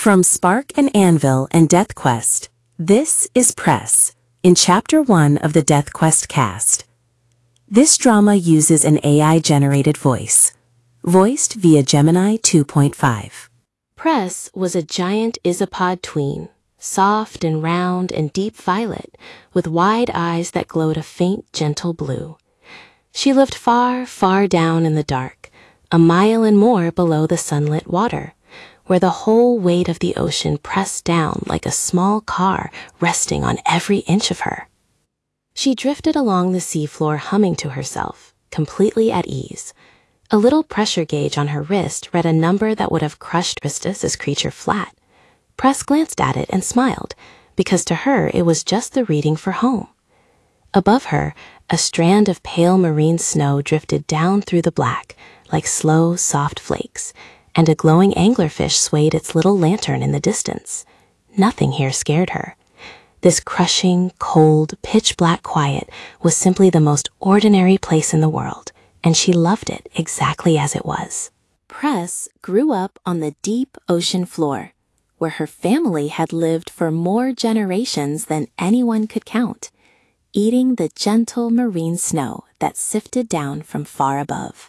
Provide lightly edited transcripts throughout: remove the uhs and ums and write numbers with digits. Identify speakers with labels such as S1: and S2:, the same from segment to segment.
S1: From Spark and Anvil and Death Quest, this is Press, in Chapter 1 of the Death Quest cast. This drama uses an AI-generated voice, voiced via Gemini 2.5.
S2: Press was a giant isopod tween, soft and round and deep violet, with wide eyes that glowed a faint, gentle blue. She lived far, far down in the dark, a mile and more below the sunlit water, where the whole weight of the ocean pressed down like a small car resting on every inch of her. She drifted along the seafloor humming to herself, completely at ease. A little pressure gauge on her wrist read a number that would have crushed Christus's creature flat. Press glanced at it and smiled, because to her it was just the reading for home. Above her, a strand of pale marine snow drifted down through the black, like slow, soft flakes, and a glowing anglerfish swayed its little lantern in the distance. Nothing here scared her. This crushing, cold, pitch-black quiet was simply the most ordinary place in the world, and she loved it exactly as it was. Press grew up on the deep ocean floor, where her family had lived for more generations than anyone could count, eating the gentle marine snow that sifted down from far above.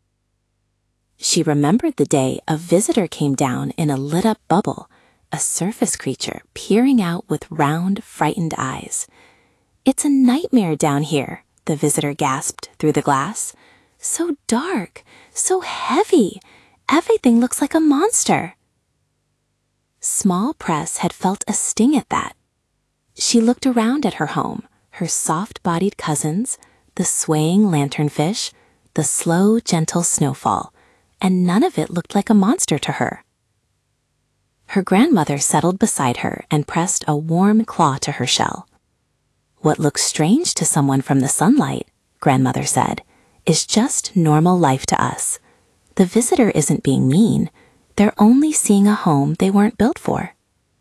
S2: She remembered the day a visitor came down in a lit-up bubble, a surface creature peering out with round, frightened eyes. "It's a nightmare down here," the visitor gasped through the glass. "So dark, so heavy. Everything looks like a monster." Small Press had felt a sting at that. She looked around at her home, her soft-bodied cousins, the swaying lanternfish, the slow, gentle snowfall, and none of it looked like a monster to her. Her grandmother settled beside her and pressed a warm claw to her shell. "What looks strange to someone from the sunlight," Grandmother said, "is just normal life to us. The visitor isn't being mean. They're only seeing a home they weren't built for."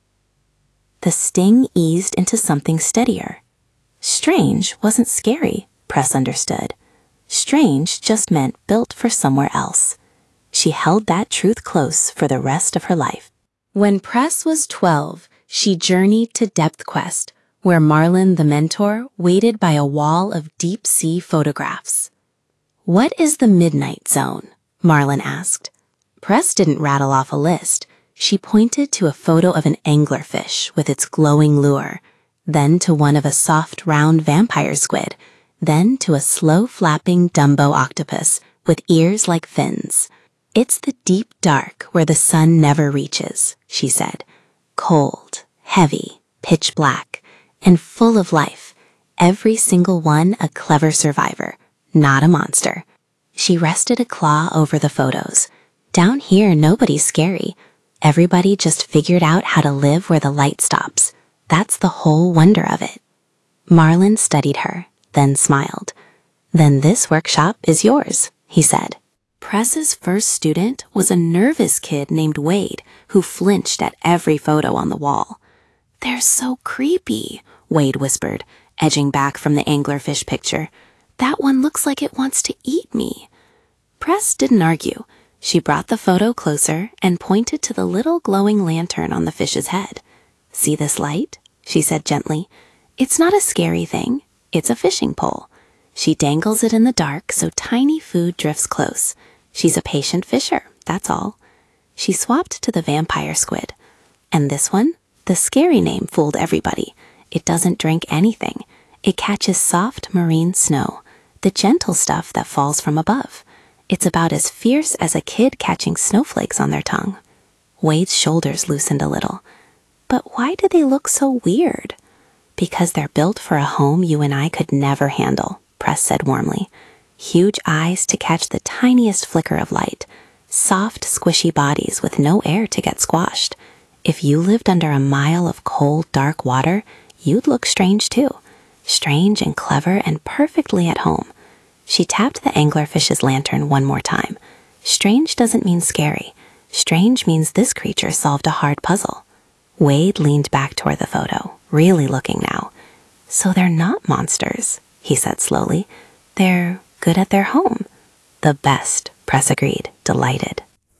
S2: The sting eased into something steadier. Strange wasn't scary, Press understood. Strange just meant built for somewhere else. She held that truth close for the rest of her life. When Press was 12, she journeyed to Depth Quest, where Marlin the mentor waited by a wall of deep-sea photographs. "What is the Midnight Zone?" Marlin asked. Press didn't rattle off a list. She pointed to a photo of an anglerfish with its glowing lure, then to one of a soft, round vampire squid, then to a slow-flapping Dumbo octopus with ears like fins. "It's the deep dark where the sun never reaches," she said. "Cold, heavy, pitch black, and full of life. Every single one a clever survivor, not a monster." She rested a claw over the photos. "Down here, nobody's scary. Everybody just figured out how to live where the light stops. That's the whole wonder of it." Marlin studied her, then smiled. "Then this workshop is yours," he said. Press's first student was a nervous kid named Wade, who flinched at every photo on the wall. "They're so creepy," Wade whispered, edging back from the anglerfish picture. "That one looks like it wants to eat me." Press didn't argue. She brought the photo closer and pointed to the little glowing lantern on the fish's head. "See this light?" she said gently. "It's not a scary thing. It's a fishing pole. She dangles it in the dark so tiny food drifts close. She's a patient fisher, that's all." She swapped to the vampire squid. "And this one? The scary name fooled everybody. It doesn't drink anything. It catches soft marine snow, the gentle stuff that falls from above. It's about as fierce as a kid catching snowflakes on their tongue." Wade's shoulders loosened a little. "But why do they look so weird?" "Because they're built for a home you and I could never handle," Press said warmly. "Huge eyes to catch the tiniest flicker of light. Soft, squishy bodies with no air to get squashed. If you lived under a mile of cold, dark water, you'd look strange too. Strange and clever and perfectly at home." She tapped the anglerfish's lantern one more time. "Strange doesn't mean scary. Strange means this creature solved a hard puzzle." Wade leaned back toward the photo, really looking now. "So they're not monsters," he said slowly. "They're good at their home." "The best," Press agreed, delighted.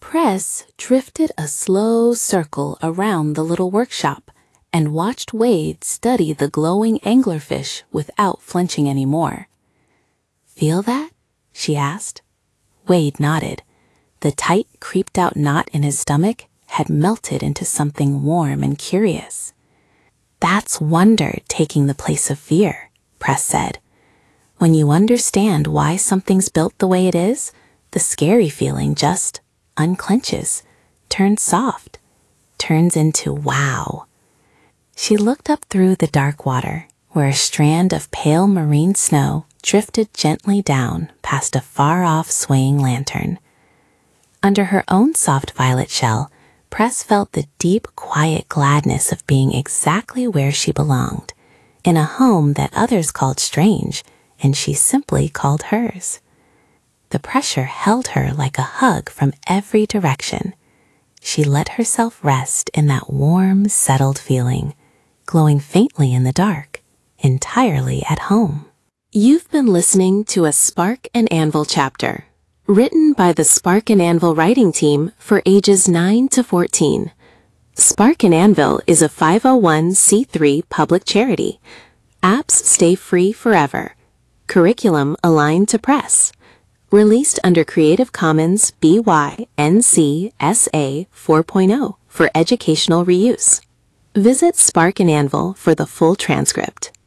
S2: Press drifted a slow circle around the little workshop and watched Wade study the glowing anglerfish without flinching anymore. "Feel that?" she asked. Wade nodded. The tight, creeped-out knot in his stomach had melted into something warm and curious. "That's wonder taking the place of fear," Press said. "When you understand why something's built the way it is, the scary feeling just unclenches, turns soft, turns into wow." She looked up through the dark water, where a strand of pale marine snow drifted gently down past a far-off swaying lantern. Under her own soft violet shell, Press felt the deep, quiet gladness of being exactly where she belonged, in a home that others called strange, and she simply called hers. The pressure held her like a hug from every direction. She let herself rest in that warm, settled feeling, glowing faintly in the dark, entirely at home. You've been listening to a Spark and Anvil chapter, written by the Spark and Anvil writing team for ages 9 to 14. Spark and Anvil is a 501c3 public charity. Apps stay free forever. Curriculum aligned to Press. Released under Creative Commons BY-NC SA 4.0 for educational reuse. Visit Spark and Anvil for the full transcript.